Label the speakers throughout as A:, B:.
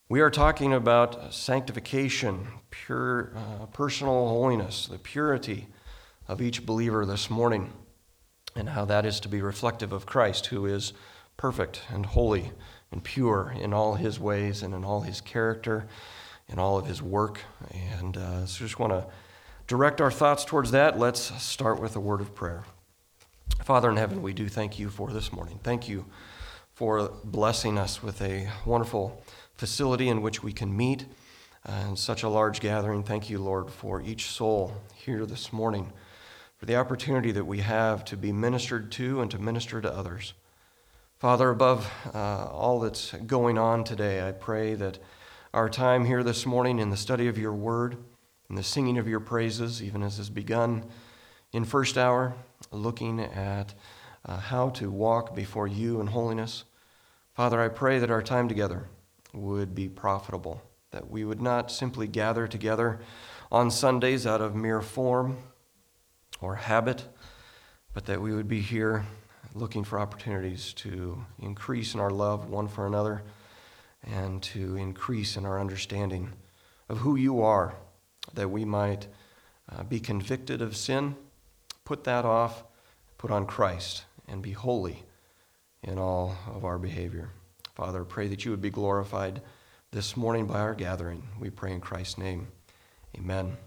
A: We are talking about sanctification, pure personal holiness, the purity of each believer this morning, and how that is to be reflective of Christ, who is perfect and holy and pure in all his ways and in all his character, in all of his work. And so just want to direct our thoughts towards that. Let's start with a word of prayer. Father in heaven, we do thank you for this morning. Thank you for blessing us with a wonderful facility in which we can meet in such a large gathering. Thank you, Lord, for each soul here this morning, for the opportunity that we have to be ministered to and to minister to others. Father, above all that's going on today, I pray that our time here this morning in the study of your word and the singing of your praises, even as has begun in first hour, looking at how to walk before you in holiness. Father, I pray that our time together would be profitable, that we would not simply gather together on Sundays out of mere form or habit, but that we would be here looking for opportunities to increase in our love one for another and to increase in our understanding of who you are, that we might be convicted of sin, put that off, put on Christ, and be holy in all of our behavior. Father, I pray that you would be glorified this morning by our gathering. We pray in Christ's name. Amen.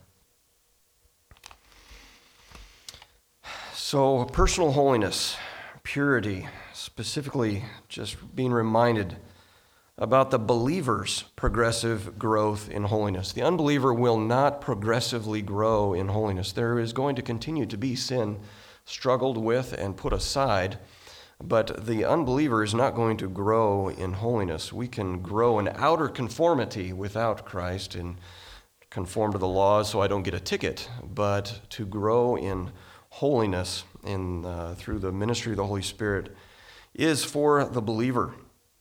A: So, personal holiness, purity, specifically just being reminded about the believer's progressive growth in holiness. The unbeliever will not progressively grow in holiness. There is going to continue to be sin struggled with and put aside, but the unbeliever is not going to grow in holiness. We can grow in outer conformity without Christ and conform to the laws so I don't get a ticket, but to grow in holiness through the ministry of the Holy Spirit is for the believer.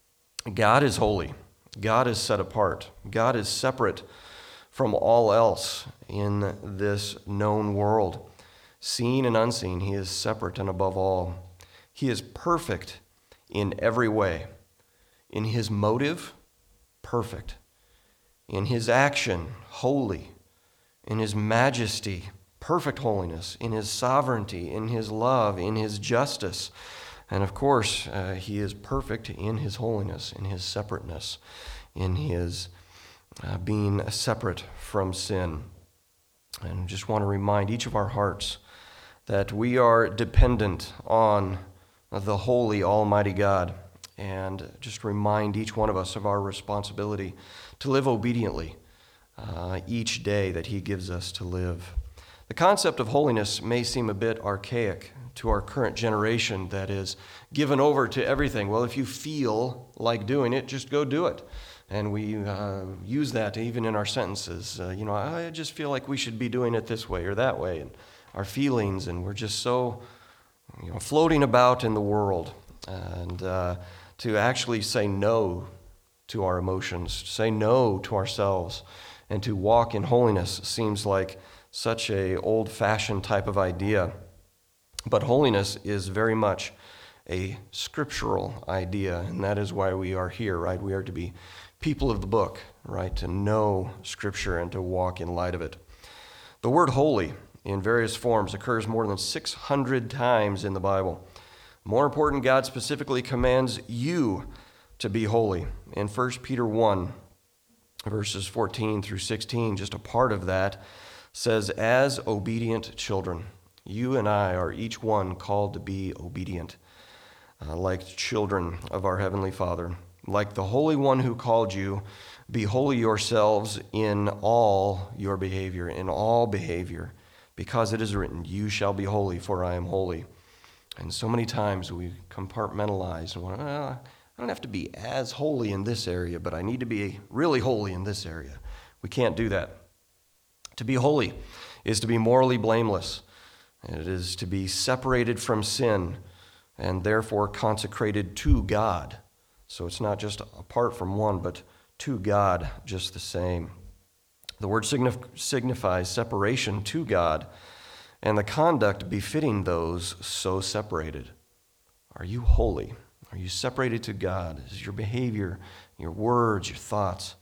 A: God is holy. God is set apart. God is separate from all else in this known world. Seen and unseen, he is separate and above all. He is perfect in every way. In his motive, perfect. In his action, holy. In his majesty, perfect holiness. In his sovereignty, in his love, in his justice. And of course, he is perfect in his holiness, in his separateness, in his being separate from sin. And I just want to remind each of our hearts that we are dependent on the holy, almighty God, and just remind each one of us of our responsibility to live obediently each day that he gives us to live. The concept of holiness may seem a bit archaic to our current generation that is given over to everything. Well, if you feel like doing it, just go do it. And we use that even in our sentences. I just feel like we should be doing it this way or that way, and our feelings, and we're just so floating about in the world. And to actually say no to our emotions, say no to ourselves, and to walk in holiness seems like such a old-fashioned type of idea. But holiness is very much a scriptural idea, and that is why we are here, right? We are to be people of the book, right? To know Scripture and to walk in light of it. The word holy in various forms occurs more than 600 times in the Bible. More important, God specifically commands you to be holy. In 1 Peter 1, verses 14 through 16, just a part of that, says, as obedient children, you and I are each one called to be obedient, like children of our Heavenly Father. Like the Holy One who called you, be holy yourselves in all your behavior, in all behavior, because it is written, you shall be holy, for I am holy. And so many times we compartmentalize and want, I don't have to be as holy in this area, but I need to be really holy in this area. We can't do that. To be holy is to be morally blameless. It is to be separated from sin and therefore consecrated to God. So it's not just apart from one, but to God just the same. The word signifies separation to God and the conduct befitting those so separated. Are you holy? Are you separated to God? Is your behavior, your words, your thoughts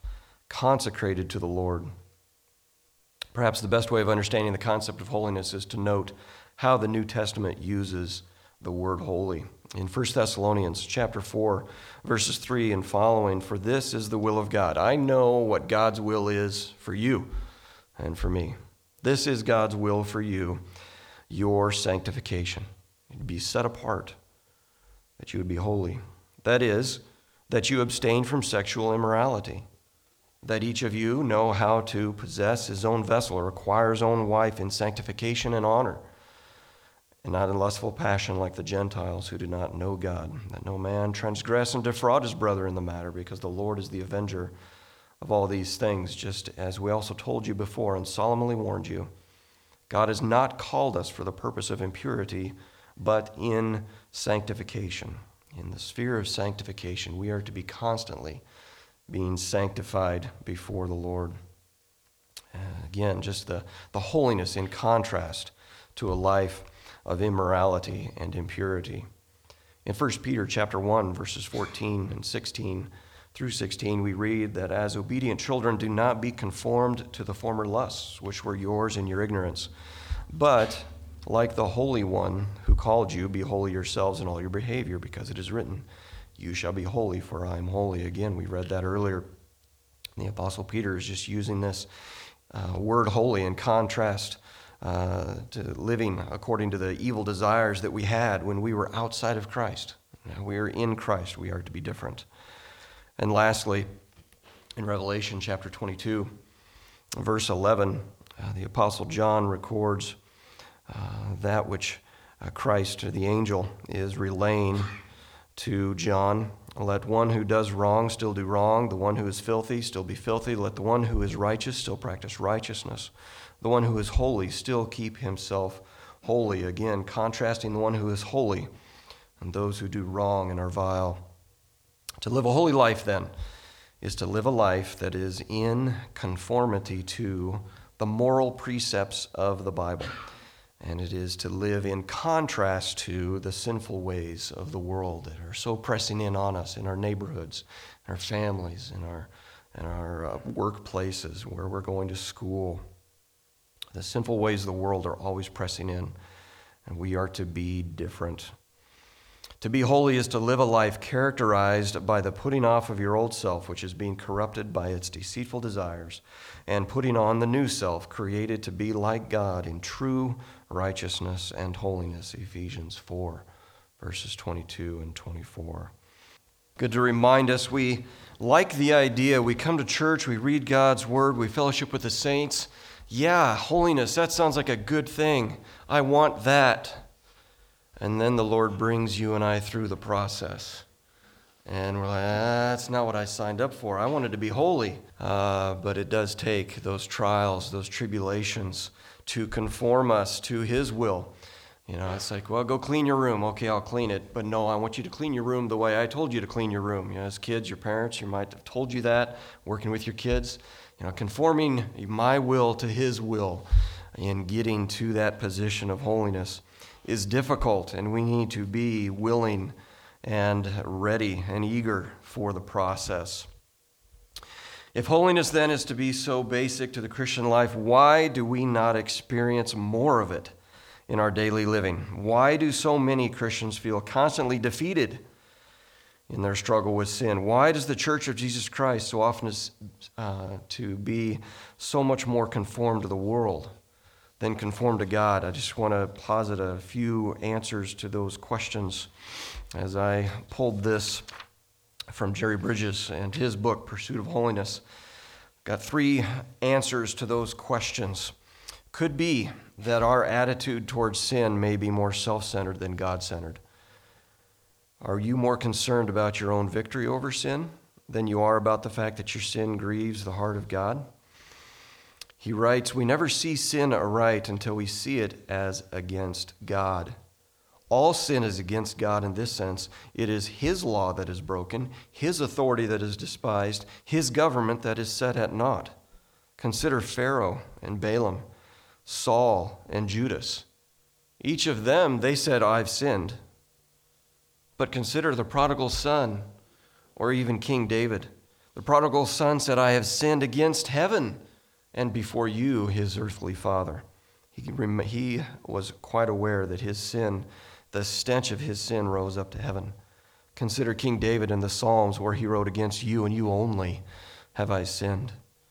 A: consecrated to the Lord. Perhaps the best way of understanding the concept of holiness is to note how the New Testament uses the word holy. In 1 Thessalonians chapter 4, verses 3 and following, "For this is the will of God." I know what God's will is for you and for me. This is God's will for you, your sanctification. You'd be set apart, that you would be holy. That is, that you abstain from sexual immorality, that each of you know how to possess his own vessel or acquire his own wife in sanctification and honor, and not in lustful passion like the Gentiles who do not know God, that no man transgress and defraud his brother in the matter, because the Lord is the avenger of all these things, just as we also told you before and solemnly warned you. God has not called us for the purpose of impurity, but in sanctification. In the sphere of sanctification, we are to be constantly being sanctified before the Lord. Again, just the holiness in contrast to a life of immorality and impurity. In 1 Peter chapter 1, verses 14 and 16 through 16, we read that as obedient children, do not be conformed to the former lusts, which were yours in your ignorance, but like the Holy One who called you, be holy yourselves in all your behavior, because it is written, "You shall be holy, for I am holy." Again, we read that earlier. The Apostle Peter is just using this word holy in contrast to living according to the evil desires that we had when we were outside of Christ. Now we are in Christ. We are to be different. And lastly, in Revelation chapter 22, verse 11, the Apostle John records that which Christ, or the angel, is relaying to John. "Let one who does wrong still do wrong. The one who is filthy still be filthy. Let the one who is righteous still practice righteousness. The one who is holy still keep himself holy." Again, contrasting the one who is holy and those who do wrong and are vile. To live a holy life, then, is to live a life that is in conformity to the moral precepts of the Bible. And it is to live in contrast to the sinful ways of the world that are so pressing in on us in our neighborhoods, in our families, in our workplaces, where we're going to school. The sinful ways of the world are always pressing in, and we are to be different. To be holy is to live a life characterized by the putting off of your old self, which is being corrupted by its deceitful desires, and putting on the new self, created to be like God in true righteousness and holiness. Ephesians 4, verses 22 and 24. Good to remind us, we like the idea. We come to church, we read God's word, we fellowship with the saints. Yeah, holiness, that sounds like a good thing. I want that. And then the Lord brings you and I through the process. And we're like, that's not what I signed up for. I wanted to be holy. But it does take those trials, those tribulations to conform us to His will. You know, it's like, well, go clean your room. Okay, I'll clean it. But no, I want you to clean your room the way I told you to clean your room. You know, as kids, your parents, you might have told you that, working with your kids. You know, conforming my will to His will and getting to that position of holiness is difficult, and we need to be willing and ready and eager for the process. If holiness then is to be so basic to the Christian life, why do we not experience more of it in our daily living? Why do so many Christians feel constantly defeated in their struggle with sin? Why does the Church of Jesus Christ so often to be so much more conformed to the world than conformed to God? I just want to posit a few answers to those questions as I pulled this from Jerry Bridges and his book, Pursuit of Holiness. Got 3 answers to those questions. Could be that our attitude towards sin may be more self-centered than God-centered. Are you more concerned about your own victory over sin than you are about the fact that your sin grieves the heart of God? He writes, "We never see sin aright until we see it as against God. All sin is against God in this sense. It is His law that is broken, His authority that is despised, His government that is set at naught. Consider Pharaoh and Balaam, Saul and Judas. Each of them, they said, 'I've sinned.' But consider the prodigal son, or even King David. The prodigal son said, I have sinned against heaven and before you, his earthly father. He was quite aware that his sin, the stench of his sin, rose up to heaven. Consider King David in the Psalms where he wrote, against you and you only have I sinned.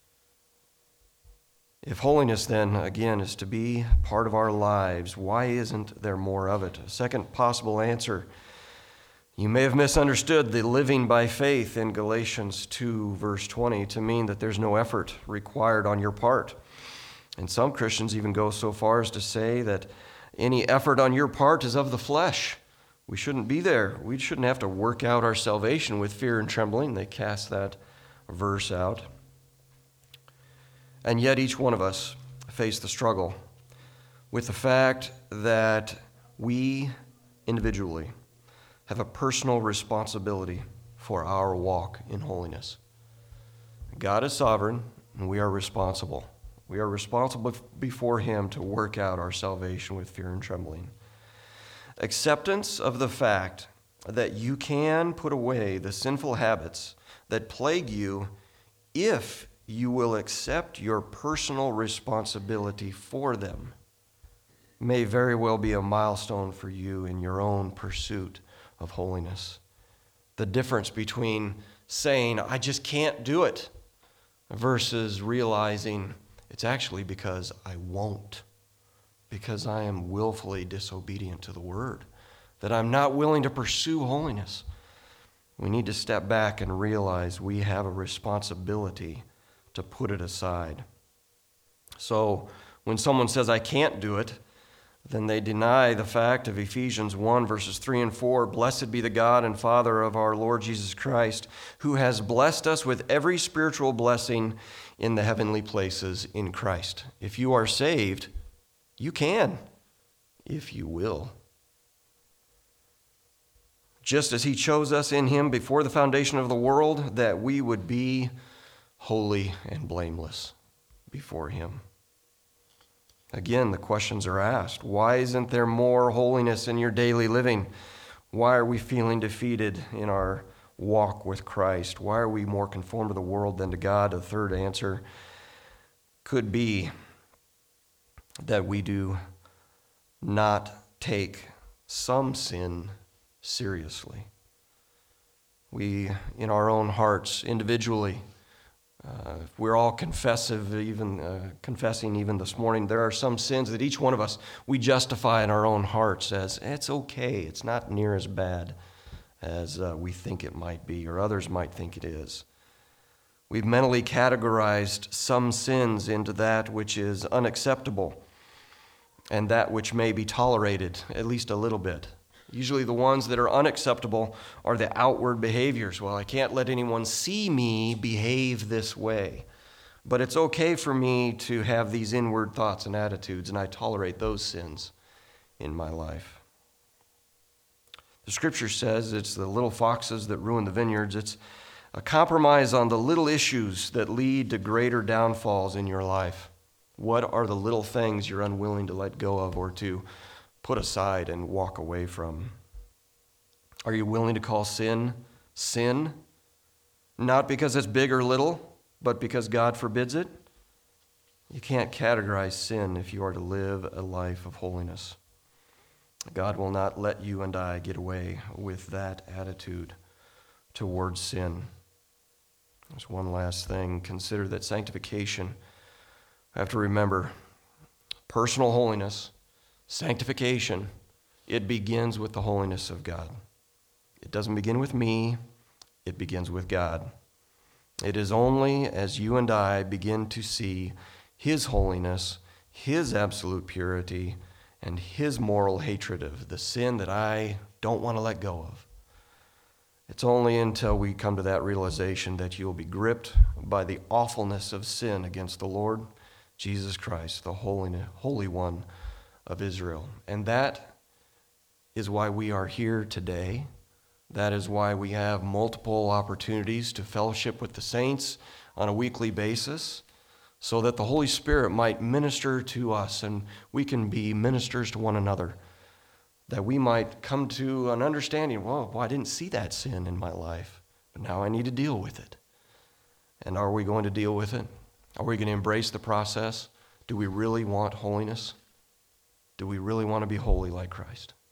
A: If holiness then, again, is to be part of our lives, why isn't there more of it? A second possible answer: you may have misunderstood the living by faith in Galatians 2, verse 20, to mean that there's no effort required on your part. And some Christians even go so far as to say that any effort on your part is of the flesh. We shouldn't be there. We shouldn't have to work out our salvation with fear and trembling. They cast that verse out. And yet each one of us face the struggle with the fact that we individually have a personal responsibility for our walk in holiness. God is sovereign, and we are responsible. We are responsible before Him to work out our salvation with fear and trembling. Acceptance of the fact that you can put away the sinful habits that plague you if you will accept your personal responsibility for them may very well be a milestone for you in your own pursuit of holiness. The difference between saying, I just can't do it, versus realizing it's actually because I won't, because I am willfully disobedient to the Word, that I'm not willing to pursue holiness. We need to step back and realize we have a responsibility to put it aside. So when someone says, I can't do it, then they deny the fact of Ephesians 1, verses 3 and 4, Blessed be the God and Father of our Lord Jesus Christ, who has blessed us with every spiritual blessing in the heavenly places in Christ. If you are saved, you can, if you will. Just as He chose us in Him before the foundation of the world, that we would be holy and blameless before Him. Again, the questions are asked. Why isn't there more holiness in your daily living? Why are we feeling defeated in our walk with Christ? Why are we more conformed to the world than to God? The third answer could be that we do not take some sin seriously. We, in our own hearts, individually, we're all confessing even this morning, there are some sins that each one of us, we justify in our own hearts as, it's okay, it's not near as bad as we think it might be, or others might think it is. We've mentally categorized some sins into that which is unacceptable and that which may be tolerated, at least a little bit. Usually the ones that are unacceptable are the outward behaviors. Well, I can't let anyone see me behave this way. But it's okay for me to have these inward thoughts and attitudes, and I tolerate those sins in my life. The Scripture says it's the little foxes that ruin the vineyards. It's a compromise on the little issues that lead to greater downfalls in your life. What are the little things you're unwilling to let go of or to put aside and walk away from? Are you willing to call sin, sin? Not because it's big or little, but because God forbids it? You can't categorize sin if you are to live a life of holiness. God will not let you and I get away with that attitude towards sin. There's one last thing. Consider that sanctification, I have to remember, personal holiness, sanctification, it begins with the holiness of God. It doesn't begin with me, it begins with God. It is only as you and I begin to see His holiness, His absolute purity, and His moral hatred of the sin that I don't want to let go of. It's only until we come to that realization that you'll be gripped by the awfulness of sin against the Lord Jesus Christ, the Holy One of Israel. And that is why we are here today. That is why we have multiple opportunities to fellowship with the saints on a weekly basis, so that the Holy Spirit might minister to us and we can be ministers to one another, that we might come to an understanding, well, I didn't see that sin in my life, but now I need to deal with it. And are we going to deal with it? Are we going to embrace the process? Do we really want holiness? Do we really want to be holy like Christ?